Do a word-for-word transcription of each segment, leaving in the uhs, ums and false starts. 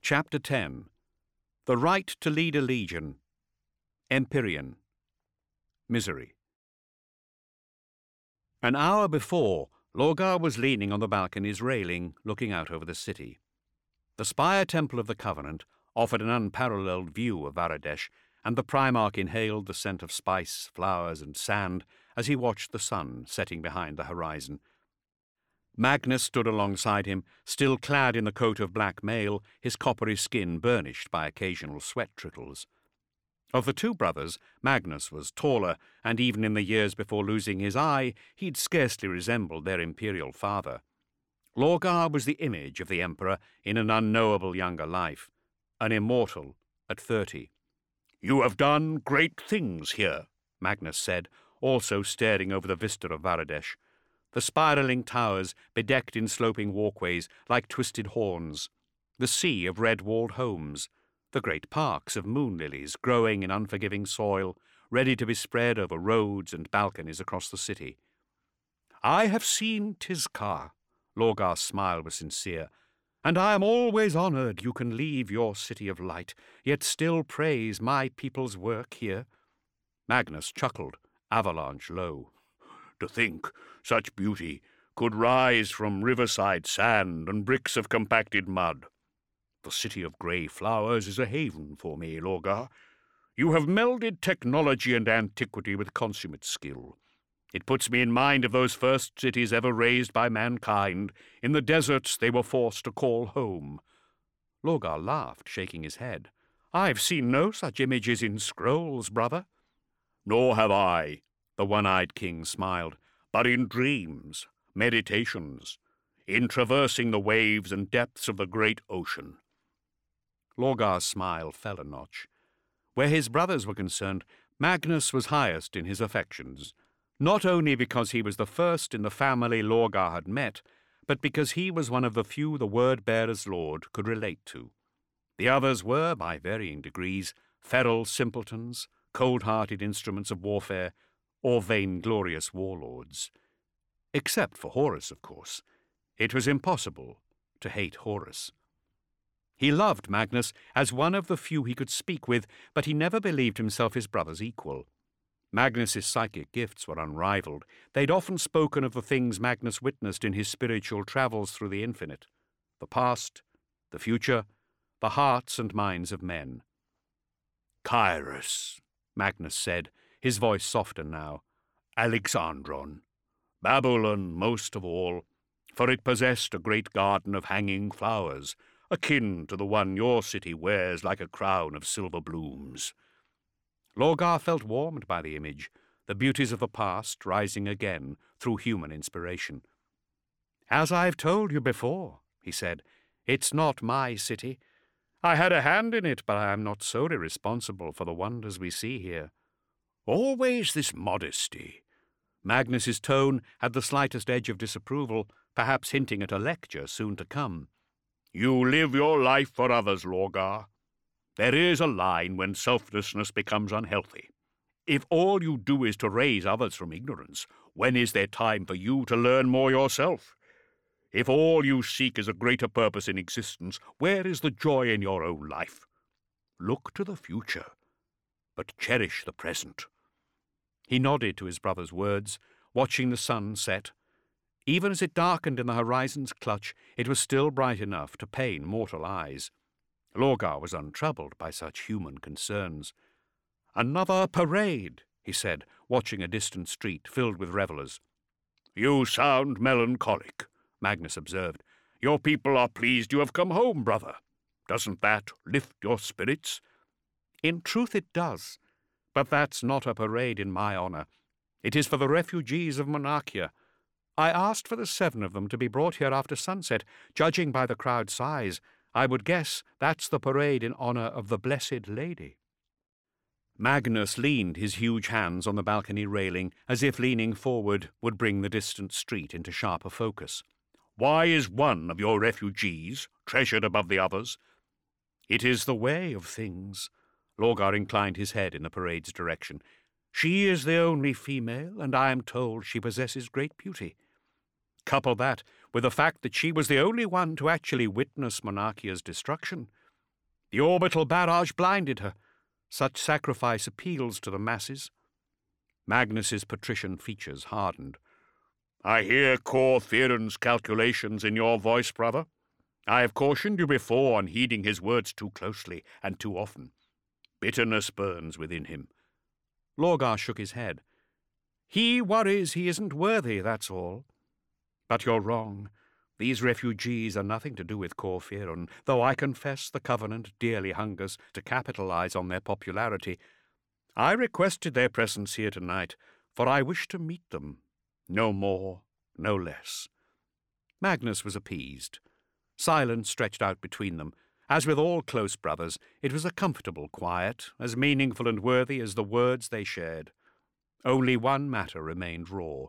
Chapter ten. The Right to Lead a Legion. Empyrean. Misery. An hour before, Lorgar was leaning on the balcony's railing, looking out over the city. The spire temple of the Covenant offered an unparalleled view of Varadesh, and the Primarch inhaled the scent of spice, flowers, and sand as he watched the sun setting behind the horizon. Magnus stood alongside him, still clad in the coat of black mail, his coppery skin burnished by occasional sweat trickles. Of the two brothers, Magnus was taller, and even in the years before losing his eye, he'd scarcely resembled their imperial father. Lorgar was the image of the Emperor in an unknowable younger life, an immortal at thirty. "You have done great things here," Magnus said, also staring over the vista of Varadesh. The spiralling towers, bedecked in sloping walkways like twisted horns, the sea of red-walled homes, the great parks of moon lilies growing in unforgiving soil, ready to be spread over roads and balconies across the city. "I have seen Tizkar," Lorgar's smile was sincere, "and I am always honoured you can leave your city of light, yet still praise my people's work here." Magnus chuckled, avalanche low. "To think such beauty could rise from riverside sand and bricks of compacted mud. The city of grey flowers is a haven for me, Lorgar. You have melded technology and antiquity with consummate skill. It puts me in mind of those first cities ever raised by mankind in the deserts they were forced to call home." Lorgar laughed, shaking his head. "I've seen no such images in scrolls, brother." "Nor have I," the one-eyed king smiled, "but in dreams, meditations, in traversing the waves and depths of the great ocean." Lorgar's smile fell a notch. Where his brothers were concerned, Magnus was highest in his affections, not only because he was the first in the family Lorgar had met, but because he was one of the few the word-bearer's lord could relate to. The others were, by varying degrees, feral simpletons, cold-hearted instruments of warfare, or vainglorious warlords. Except for Horus, of course. It was impossible to hate Horus. He loved Magnus as one of the few he could speak with, but he never believed himself his brother's equal. Magnus's psychic gifts were unrivaled. They'd often spoken of the things Magnus witnessed in his spiritual travels through the infinite, the past, the future, the hearts and minds of men. "Kairos," Magnus said, his voice softer now. "Alexandron. Babylon most of all, for it possessed a great garden of hanging flowers, akin to the one your city wears like a crown of silver blooms." Lorgar felt warmed by the image, the beauties of the past rising again through human inspiration. "As I've told you before," he said, "it's not my city. I had a hand in it, but I am not solely responsible for the wonders we see here." "Always this modesty." Magnus's tone had the slightest edge of disapproval, perhaps hinting at a lecture soon to come. "You live your life for others, Lorgar. There is a line when selflessness becomes unhealthy. If all you do is to raise others from ignorance, when is there time for you to learn more yourself? If all you seek is a greater purpose in existence, where is the joy in your own life? Look to the future, but cherish the present." He nodded to his brother's words, watching the sun set. Even as it darkened in the horizon's clutch, it was still bright enough to pain mortal eyes. Lorgar was untroubled by such human concerns. "Another parade," he said, watching a distant street filled with revellers. "You sound melancholic," Magnus observed. "Your people are pleased you have come home, brother. Doesn't that lift your spirits?" "In truth it does. But that's not a parade in my honour. It is for the refugees of Monarchia. I asked for the seven of them to be brought here after sunset. Judging by the crowd size, I would guess that's the parade in honour of the Blessed Lady." Magnus leaned his huge hands on the balcony railing, as if leaning forward would bring the distant street into sharper focus. "Why is one of your refugees treasured above the others?" "It is the way of things." Lorgar inclined his head in the parade's direction. "She is the only female, and I am told she possesses great beauty. Couple that with the fact that she was the only one to actually witness Monarchia's destruction, The orbital barrage blinded her. Such sacrifice appeals to the masses. Magnus's patrician features hardened. I hear Cor Theron's calculations in your voice, brother. I have cautioned you before on heeding his words too closely and too often. Bitterness burns within him. Lorgar shook his head. He worries he isn't worthy, that's all. But you're wrong. These refugees are nothing to do with Cor Theron, though I confess the Covenant dearly hungers to capitalize on their popularity. I requested their presence here tonight, for I wish to meet them. No more, no less. Magnus was appeased. Silence stretched out between them. As with all close brothers, it was a comfortable quiet, as meaningful and worthy as the words they shared. Only one matter remained raw.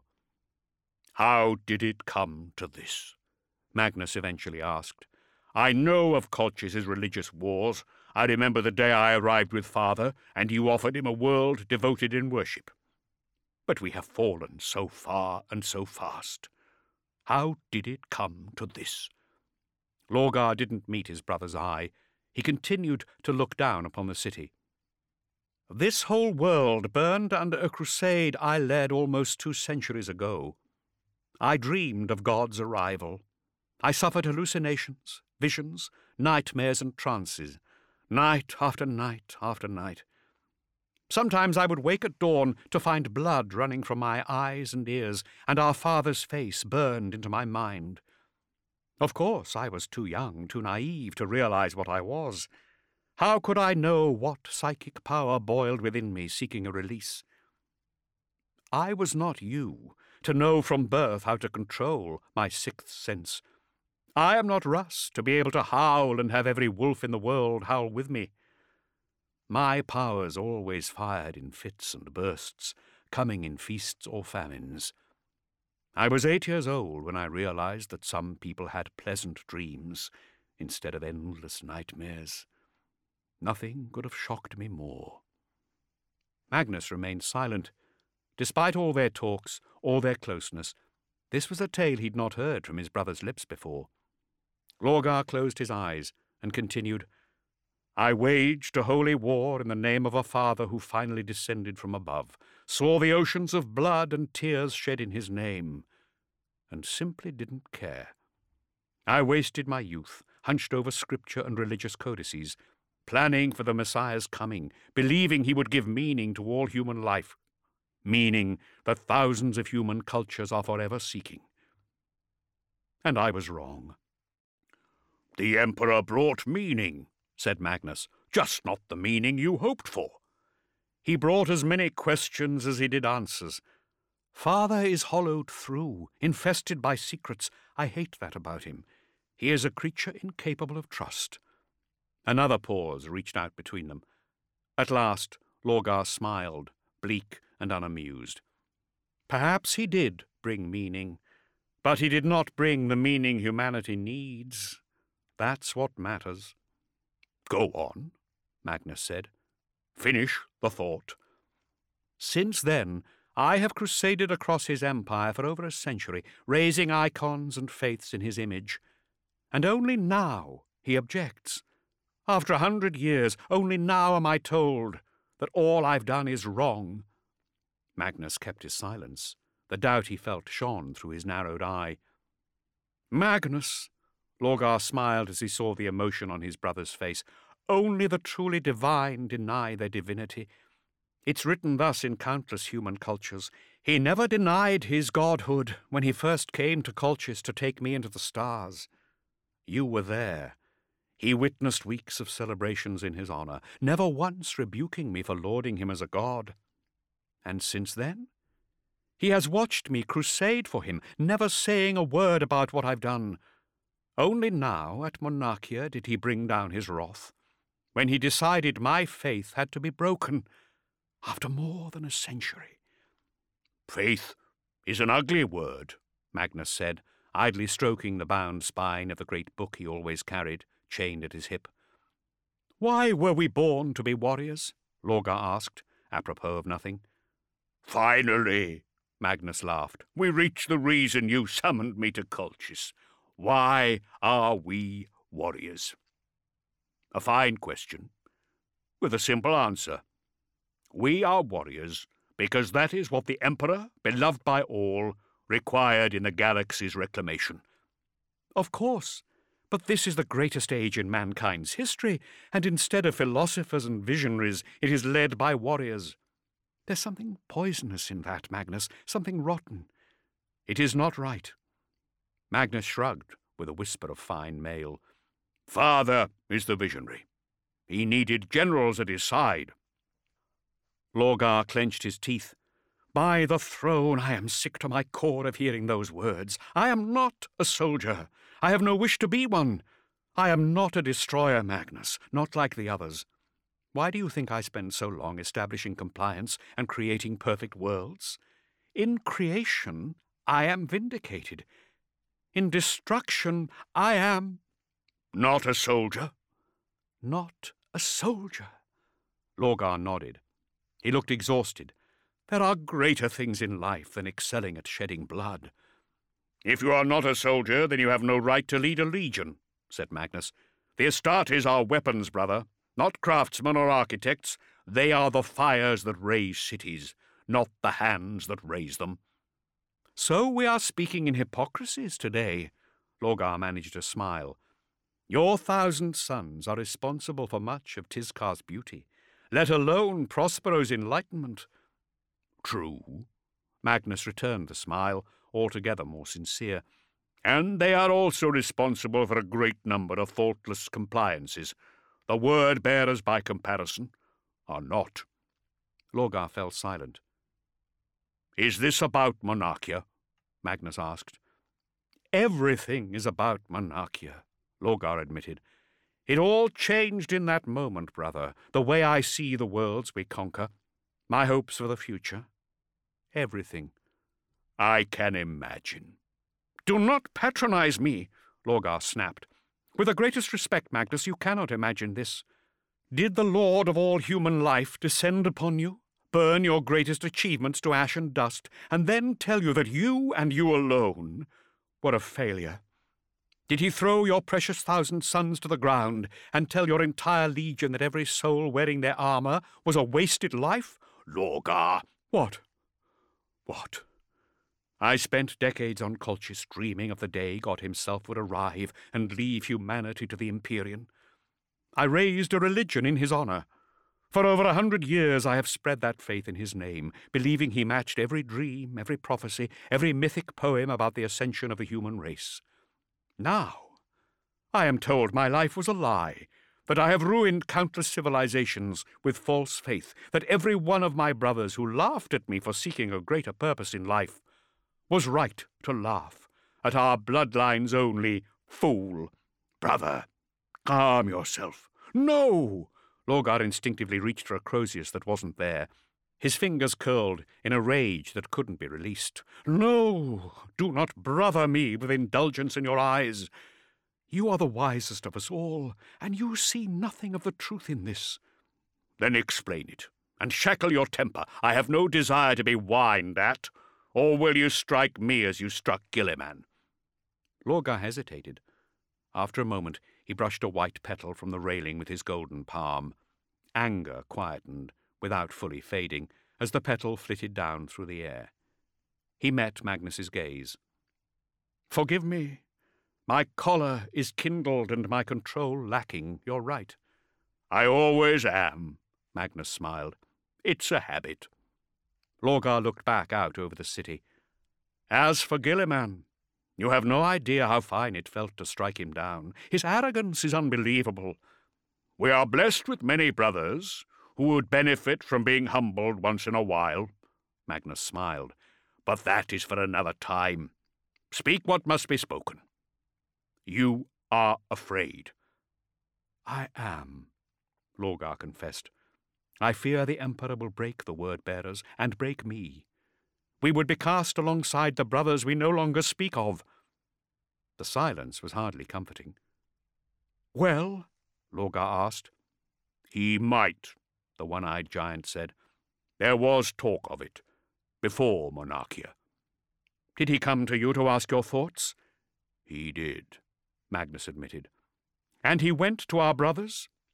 How did it come to this? Magnus eventually asked. I know of Colchis' religious wars. I remember the day I arrived with father, and you offered him a world devoted in worship. But we have fallen so far and so fast. How did it come to this? Lorgar didn't meet his brother's eye. He continued to look down upon the city. This whole world burned under a crusade I led almost two centuries ago. I dreamed of God's arrival. I suffered hallucinations, visions, nightmares and trances, night after night after night. Sometimes I would wake at dawn to find blood running from my eyes and ears, and our father's face burned into my mind. Of course, I was too young, too naive to realize what I was. How could I know what psychic power boiled within me, seeking a release? I was not you, to know from birth how to control my sixth sense. I am not Russ, to be able to howl and have every wolf in the world howl with me. My powers always fired in fits and bursts, coming in feasts or famines. I was eight years old when I realized that some people had pleasant dreams instead of endless nightmares. Nothing could have shocked me more. Magnus remained silent. Despite all their talks, all their closeness, this was a tale he'd not heard from his brother's lips before. Lorgar closed his eyes and continued, I waged a holy war in the name of a father who finally descended from above, saw the oceans of blood and tears shed in his name, and simply didn't care. I wasted my youth, hunched over scripture and religious codices, planning for the Messiah's coming, believing he would give meaning to all human life, meaning that thousands of human cultures are forever seeking. And I was wrong. The Emperor brought meaning, said Magnus, just not the meaning you hoped for. He brought as many questions as he did answers. Father is hollowed through, infested by secrets. I hate that about him. He is a creature incapable of trust. Another pause reached out between them. At last, Lorgar smiled, bleak and unamused. Perhaps he did bring meaning, but he did not bring the meaning humanity needs. That's what matters. Go on, Magnus said. Finish the thought. Since then, I have crusaded across his empire for over a century, raising icons and faiths in his image. And only now he objects. After a hundred years, only now am I told that all I've done is wrong. Magnus kept his silence. The doubt he felt shone through his narrowed eye. Magnus, Lorgar smiled as he saw the emotion on his brother's face. Only the truly divine deny their divinity. It's written thus in countless human cultures. He never denied his godhood when he first came to Colchis to take me into the stars. You were there. He witnessed weeks of celebrations in his honor, never once rebuking me for lauding him as a god. And since then, he has watched me crusade for him, never saying a word about what I've done. Only now, at Monarchia, did he bring down his wrath, when he decided my faith had to be broken, after more than a century. Faith is an ugly word, Magnus said, idly stroking the bound spine of the great book he always carried, chained at his hip. Why were we born to be warriors? Lorgar asked, apropos of nothing. Finally, Magnus laughed, we reach the reason you summoned me to Colchis. Why are we warriors? A fine question, with a simple answer. We are warriors because that is what the Emperor, beloved by all, required in the galaxy's reclamation. Of course, but this is the greatest age in mankind's history, and instead of philosophers and visionaries, it is led by warriors. There's something poisonous in that, Magnus, something rotten. It is not right. Magnus shrugged with a whisper of fine mail. Father is the visionary. He needed generals at his side. Lorgar clenched his teeth. By the throne, I am sick to my core of hearing those words. I am not a soldier. I have no wish to be one. I am not a destroyer, Magnus, not like the others. Why do you think I spend so long establishing compliance and creating perfect worlds? In creation, I am vindicated. In destruction, I am... Not a soldier? Not a soldier. Lorgar nodded. He looked exhausted. There are greater things in life than excelling at shedding blood. If you are not a soldier, then you have no right to lead a legion, said Magnus. The Astartes are weapons, brother, not craftsmen or architects. They are the fires that raise cities, not the hands that raise them. So we are speaking in hypocrisies today. Lorgar managed a smile. Your thousand sons are responsible for much of Tizkar's beauty, let alone Prospero's enlightenment. True. Magnus returned the smile, altogether more sincere. And they are also responsible for a great number of faultless compliances. The word-bearers, by comparison, are not. Lorgar fell silent. Is this about Monarchia? Magnus asked. Everything is about Monarchia, Lorgar admitted. It all changed in that moment, brother, the way I see the worlds we conquer, my hopes for the future. Everything. I can imagine. Do not patronize me, Lorgar snapped. With the greatest respect, Magnus, you cannot imagine this. Did the Lord of all human life descend upon you, burn your greatest achievements to ash and dust, and then tell you that you and you alone were a failure? Did he throw your precious thousand sons to the ground and tell your entire legion that every soul wearing their armor was a wasted life? Lorgar! What? What? I spent decades on Colchis dreaming of the day God himself would arrive and leave humanity to the Empyrean. I raised a religion in his honor. For over a hundred years I have spread that faith in his name, believing he matched every dream, every prophecy, every mythic poem about the ascension of the human race. Now, I am told my life was a lie, that I have ruined countless civilizations with false faith, that every one of my brothers who laughed at me for seeking a greater purpose in life was right to laugh at our bloodline's only fool. Brother, calm yourself. No! Lorgar instinctively reached for a Crozius that wasn't there. His fingers curled in a rage that couldn't be released. No! Do not brother me with indulgence in your eyes. You are the wisest of us all, and you see nothing of the truth in this. Then explain it, and shackle your temper. I have no desire to be whined at. Or will you strike me as you struck Guilliman? Lorgar hesitated. After a moment, he brushed a white petal from the railing with his golden palm. Anger quietened, without fully fading, as the petal flitted down through the air. He met Magnus's gaze. Forgive me. My choler is kindled and my control lacking. You're right. I always am, Magnus smiled. It's a habit. Lorgar looked back out over the city. As for Guilliman, you have no idea how fine it felt to strike him down. His arrogance is unbelievable. We are blessed with many brothers who would benefit from being humbled once in a while, Magnus smiled. But that is for another time. Speak what must be spoken. You are afraid. I am, Lorgar confessed. I fear the Emperor will break the word-bearers and break me. We would be cast alongside the brothers we no longer speak of. The silence was hardly comforting. Well? Lorgar asked. He might, the one-eyed giant said. There was talk of it, before Monarchia. Did he come to you to ask your thoughts? He did, Magnus admitted. And he went to our brothers?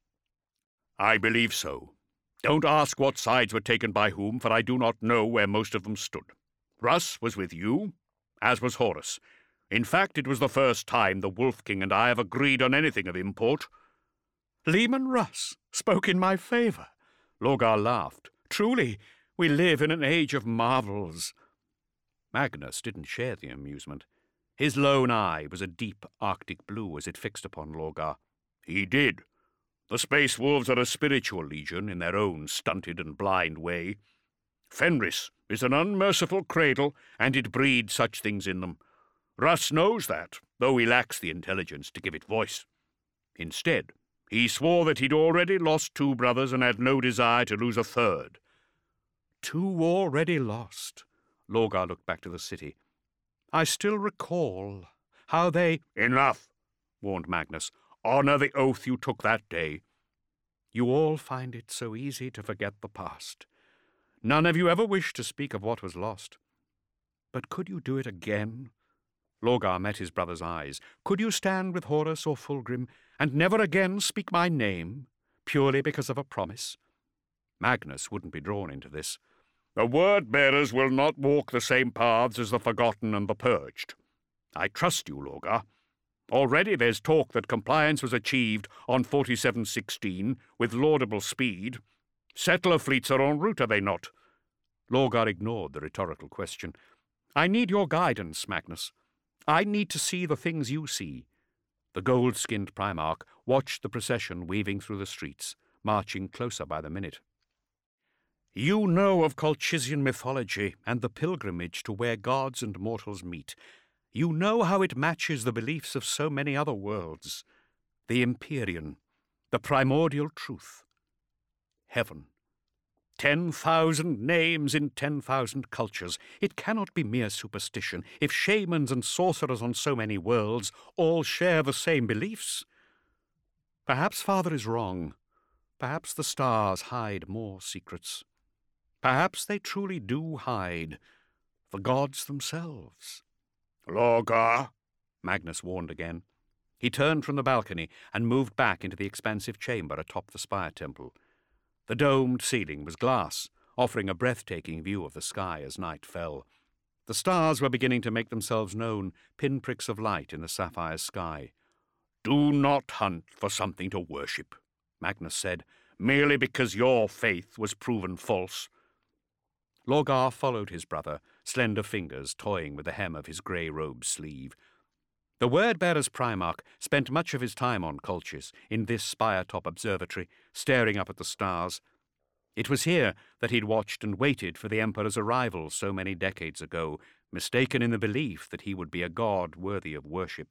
I believe so. Don't ask what sides were taken by whom, for I do not know where most of them stood. Russ was with you, as was Horus. In fact, it was the first time the Wolf King and I have agreed on anything of import. Leman Russ spoke in my favour. Lorgar laughed. Truly, we live in an age of marvels. Magnus didn't share the amusement. His lone eye was a deep arctic blue as it fixed upon Lorgar. He did. The Space Wolves are a spiritual legion in their own stunted and blind way. Fenris is an unmerciful cradle, and it breeds such things in them. Russ knows that, though he lacks the intelligence to give it voice. Instead, he swore that he'd already lost two brothers and had no desire to lose a third. Two already lost. Lorgar looked back to the city. I still recall how they— Enough, warned Magnus. Honor the oath you took that day. You all find it so easy to forget the past. None of you ever wished to speak of what was lost. But could you do it again? Lorgar met his brother's eyes. Could you stand with Horus or Fulgrim and never again speak my name, purely because of a promise? Magnus wouldn't be drawn into this. The word-bearers will not walk the same paths as the Forgotten and the Purged. I trust you, Lorgar. Already there's talk that compliance was achieved on forty-seven sixteen with laudable speed. Settler fleets are en route, are they not? Lorgar ignored the rhetorical question. I need your guidance, Magnus. I need to see the things you see. The gold-skinned Primarch watched the procession weaving through the streets, marching closer by the minute. You know of Colchissian mythology and the pilgrimage to where gods and mortals meet. You know how it matches the beliefs of so many other worlds. The Empyrean, the primordial truth. Heaven. Ten thousand names in ten thousand cultures. It cannot be mere superstition if shamans and sorcerers on so many worlds all share the same beliefs. Perhaps Father is wrong. Perhaps the stars hide more secrets. Perhaps they truly do hide the gods themselves. Lorgar, Magnus warned again. He turned from the balcony and moved back into the expansive chamber atop the spire temple. The domed ceiling was glass, offering a breathtaking view of the sky as night fell. The stars were beginning to make themselves known, pinpricks of light in the sapphire sky. Do not hunt for something to worship, Magnus said, merely because your faith was proven false. Lorgar followed his brother, slender fingers toying with the hem of his grey robe sleeve. The word-bearer's Primarch spent much of his time on Colchis, in this spire-top observatory, staring up at the stars. It was here that he'd watched and waited for the Emperor's arrival so many decades ago, mistaken in the belief that he would be a god worthy of worship.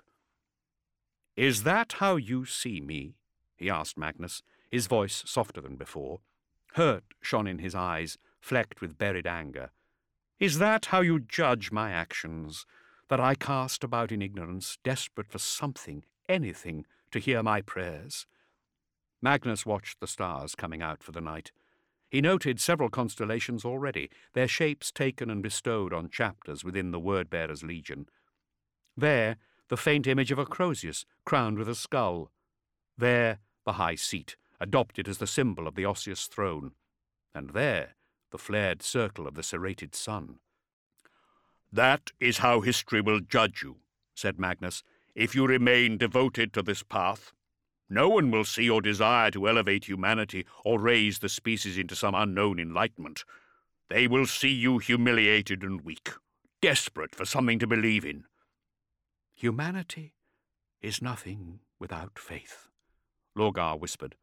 "Is that how you see me?" he asked Magnus, his voice softer than before. Hurt shone in his eyes, flecked with buried anger. "Is that how you judge my actions, that I cast about in ignorance, desperate for something, anything, to hear my prayers?" Magnus watched the stars coming out for the night. He noted several constellations already, their shapes taken and bestowed on chapters within the Word-Bearer's Legion. There, the faint image of a Crozius, crowned with a skull. There, the high seat, adopted as the symbol of the Osseous throne. And there, the flared circle of the serrated sun. That is how history will judge you, said Magnus, if you remain devoted to this path. No one will see your desire to elevate humanity or raise the species into some unknown enlightenment. They will see you humiliated and weak, desperate for something to believe in. Humanity is nothing without faith, Lorgar whispered.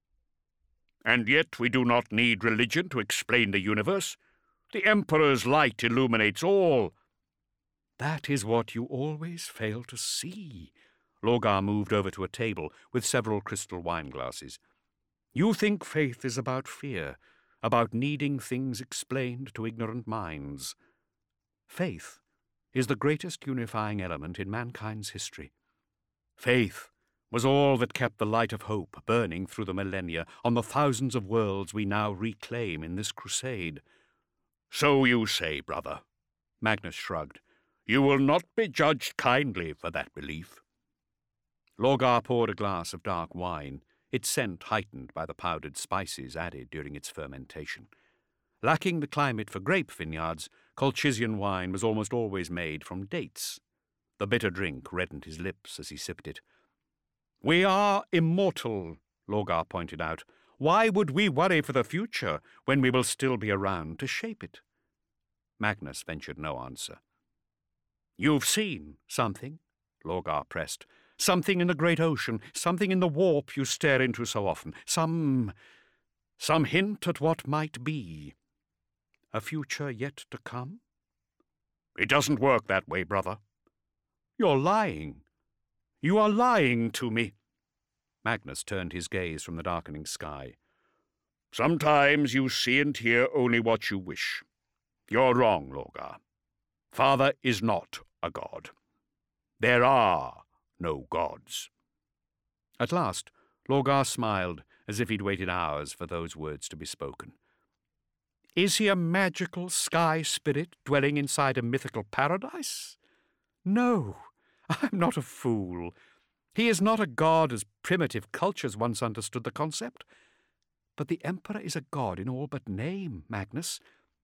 And yet we do not need religion to explain the universe. The Emperor's light illuminates all. That is what you always fail to see. Lorgar moved over to a table with several crystal wine glasses. You think faith is about fear, about needing things explained to ignorant minds. Faith is the greatest unifying element in mankind's history. Faith was all that kept the light of hope burning through the millennia on the thousands of worlds we now reclaim in this crusade. So you say, brother. Magnus shrugged. You will not be judged kindly for that belief. Lorgar poured a glass of dark wine. its scent heightened by the powdered spices added during its fermentation. Lacking the climate for grape vineyards, Colchizian wine was almost always made from dates. The bitter drink reddened his lips as he sipped it. "We are immortal," Lorgar pointed out. "Why would we worry for the future when we will still be around to shape it?" Magnus ventured no answer. "You've seen something," Lorgar pressed. "Something in the great ocean, something in the warp you stare into so often. Some... some hint at what might be. A future yet to come?" "It doesn't work that way, brother." "You're lying. You are lying to me." Magnus turned his gaze from the darkening sky. "Sometimes you see and hear only what you wish. You're wrong, Lorgar. Father is not a god. There are no gods." At last, Lorgar smiled, as if he'd waited hours for those words to be spoken. "Is he a magical sky spirit dwelling inside a mythical paradise? No, I'm not a fool. He is not a god as primitive cultures once understood the concept. But the Emperor is a god in all but name, Magnus.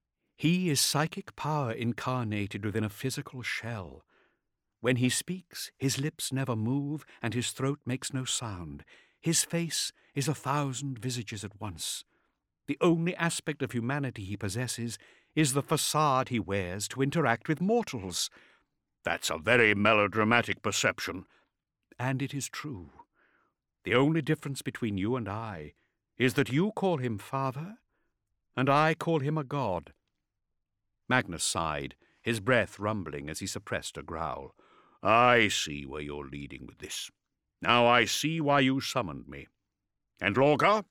He is psychic power incarnated within a physical shell. When he speaks, his lips never move, and his throat makes no sound. His face is a thousand visages at once. The only aspect of humanity he possesses is the facade he wears to interact with mortals." "That's a very melodramatic perception." "And it is true. The only difference between you and I is that you call him father, and I call him a god." Magnus sighed, his breath rumbling as he suppressed a growl. "I see where you're leading with this. Now I see why you summoned me. And Lorgar?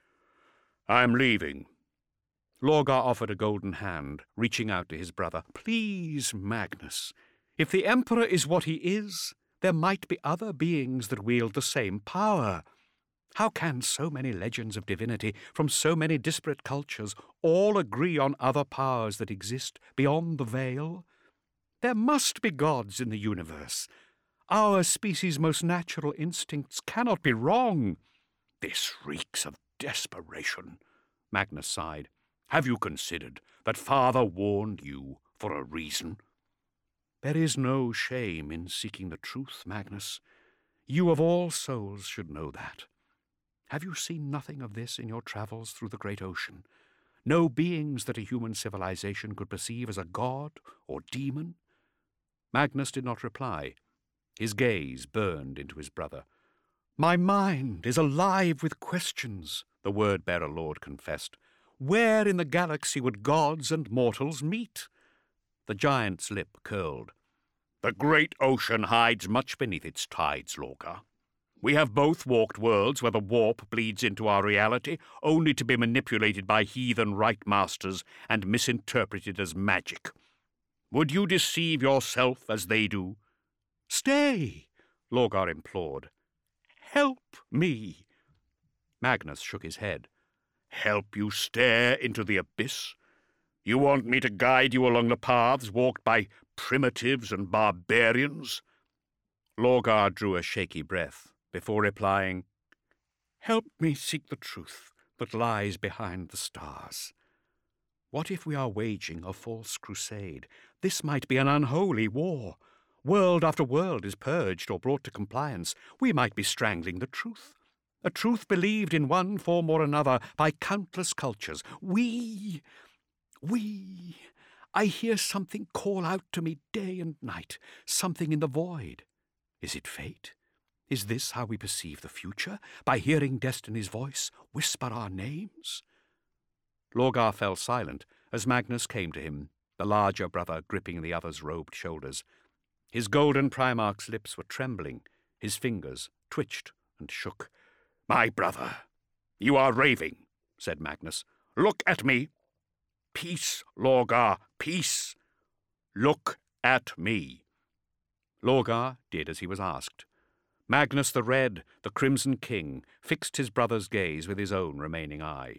I'm leaving." Lorgar offered a golden hand, reaching out to his brother. "Please, Magnus, if the Emperor is what he is, there might be other beings that wield the same power. How can so many legends of divinity from so many disparate cultures all agree on other powers that exist beyond the veil? There must be gods in the universe. Our species' most natural instincts cannot be wrong." "This reeks of desperation," Magnus sighed. "Have you considered that Father warned you for a reason?" "There is no shame in seeking the truth, Magnus. You of all souls should know that. Have you seen nothing of this in your travels through the great ocean? No beings that a human civilization could perceive as a god or demon?" Magnus did not reply. His gaze burned into his brother. "My mind is alive with questions," the word-bearer lord confessed. "Where in the galaxy would gods and mortals meet?" The giant's lip curled. "The great ocean hides much beneath its tides, Lorgar. We have both walked worlds where the warp bleeds into our reality, only to be manipulated by heathen rite masters and misinterpreted as magic. Would you deceive yourself as they do?" "Stay," Lorgar implored. "Help me." Magnus shook his head. "Help you stare into the abyss? You want me to guide you along the paths walked by primitives and barbarians?" Lorgar drew a shaky breath before replying, "Help me seek the truth that lies behind the stars. What if we are waging a false crusade? This might be an unholy war. World after world is purged or brought to compliance. We might be strangling the truth. A truth believed in one form or another by countless cultures. We, we, I hear something call out to me day and night, something in the void. Is it fate? Is this how we perceive the future, by hearing destiny's voice whisper our names?" Lorgar fell silent as Magnus came to him, the larger brother gripping the other's robed shoulders. His golden Primarch's lips were trembling, his fingers twitched and shook. "My brother, you are raving," said Magnus. "Look at me." "Peace, Lorgar, peace. Look at me." Lorgar did as he was asked. Magnus the Red, the Crimson King, fixed his brother's gaze with his own remaining eye.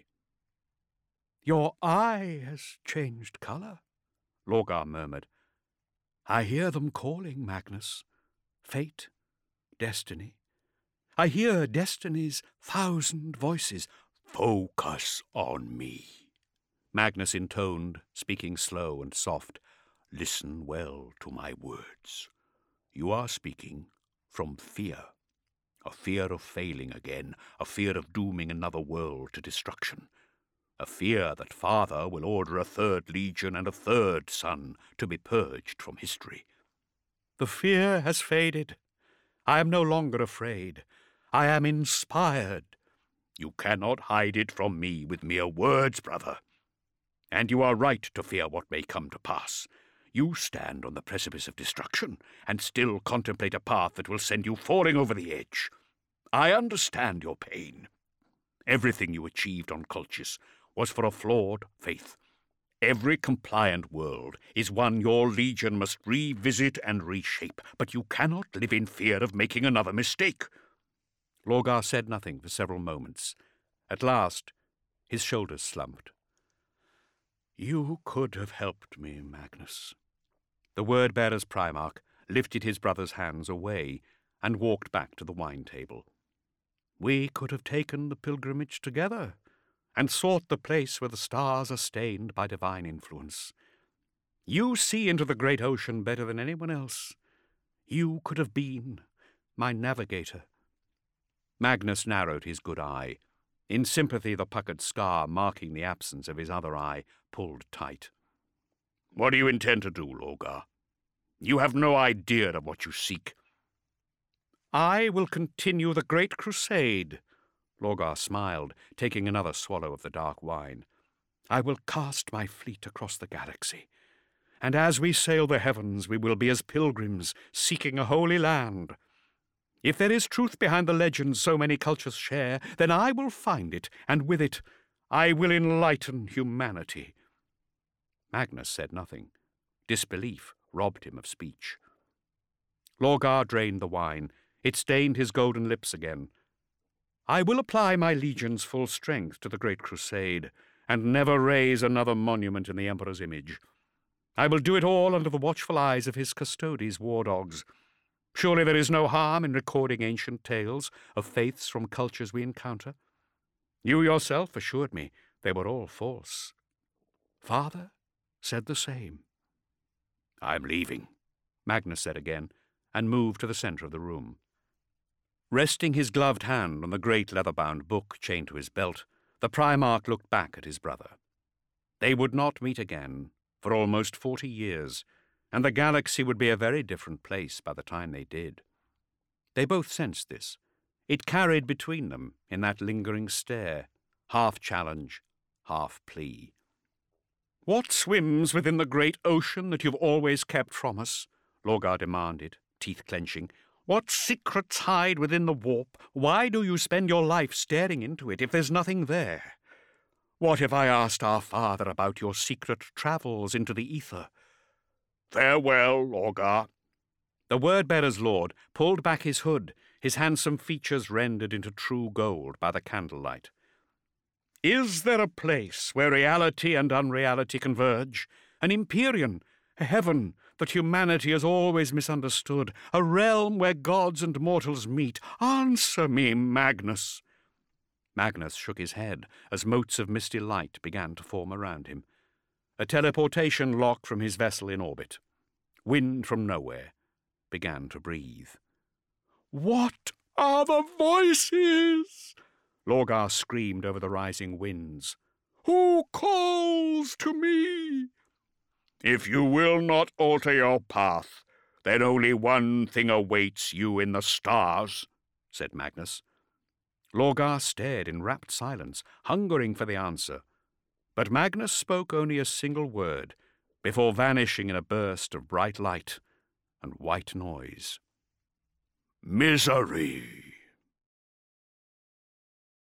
"Your eye has changed colour," Lorgar murmured. "I hear them calling, Magnus. Fate, destiny. I hear destiny's thousand voices. Focus on me. Magnus intoned, speaking slow and soft. Listen well to my words. You are speaking from fear. A fear of failing again, a fear of dooming another world to destruction. A fear that Father will order a third legion and a third son to be purged from history. The fear has faded. I am no longer afraid. I am inspired. You cannot hide it from me with mere words, brother. And you are right to fear what may come to pass. You stand on the precipice of destruction, and still contemplate a path that will send you falling over the edge. I understand your pain. Everything you achieved on Colchis was for a flawed faith. Every compliant world is one your legion must revisit and reshape, but you cannot live in fear of making another mistake. Lorgar said nothing for several moments. At last, his shoulders slumped. You could have helped me, Magnus. The word-bearer's Primarch lifted his brother's hands away and walked back to the wine table. We could have taken the pilgrimage together and sought the place where the stars are stained by divine influence. You see into the great ocean better than anyone else. You could have been my navigator. Magnus narrowed his good eye. In sympathy, the puckered scar marking the absence of his other eye pulled tight. What do you intend to do, Lorgar? You have no idea of what you seek. I will continue the great crusade. Lorgar smiled, taking another swallow of the dark wine. I will cast my fleet across the galaxy, and as we sail the heavens we will be as pilgrims seeking a holy land. If there is truth behind the legends so many cultures share, then I will find it, and with it I will enlighten humanity. Magnus said nothing. Disbelief robbed him of speech. Lorgar drained the wine. It stained his golden lips again. I will apply my legion's full strength to the great crusade, and never raise another monument in the Emperor's image. I will do it all under the watchful eyes of his custodes' war dogs. Surely there is no harm in recording ancient tales of faiths from cultures we encounter. You yourself assured me they were all false. Father said the same. I'm leaving, Magnus said again, and moved to the centre of the room. Resting his gloved hand on the great leather-bound book chained to his belt, the Primarch looked back at his brother. They would not meet again for almost forty years, and the galaxy would be a very different place by the time they did. They both sensed this. It carried between them in that lingering stare, half challenge, half plea. What swims within the great ocean that you've always kept from us? Lorgar demanded, teeth clenching. What secrets hide within the warp? Why do you spend your life staring into it if there's nothing there? What if I asked our father about your secret travels into the ether? Farewell, Lorgar. The word-bearer's lord pulled back his hood, his handsome features rendered into true gold by the candlelight. Is there a place where reality and unreality converge? An Empyrean, a heaven that humanity has always misunderstood, a realm where gods and mortals meet. Answer me, Magnus. Magnus shook his head as motes of misty light began to form around him. A teleportation lock from his vessel in orbit. Wind from nowhere began to breathe. What are the voices? Lorgar screamed over the rising winds. Who calls to me? If you will not alter your path, then only one thing awaits you in the stars, said Magnus. Lorgar stared in rapt silence, hungering for the answer. But Magnus spoke only a single word, before vanishing in a burst of bright light and white noise. Misery.